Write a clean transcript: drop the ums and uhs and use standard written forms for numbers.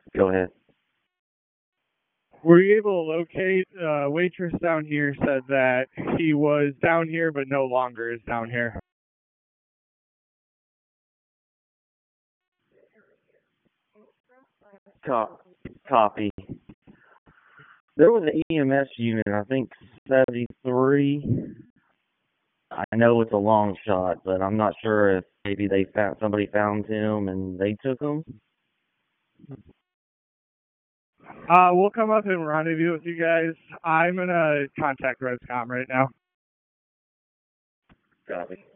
Go ahead. Were you able to locate waitress down here said that he was down here but no longer is down here. Copy. There was an EMS unit, I think 73. I know it's a long shot, but I'm not sure if maybe somebody found him and they took him. We'll come up and rendezvous with you guys. I'm gonna contact Rescom right now. Copy.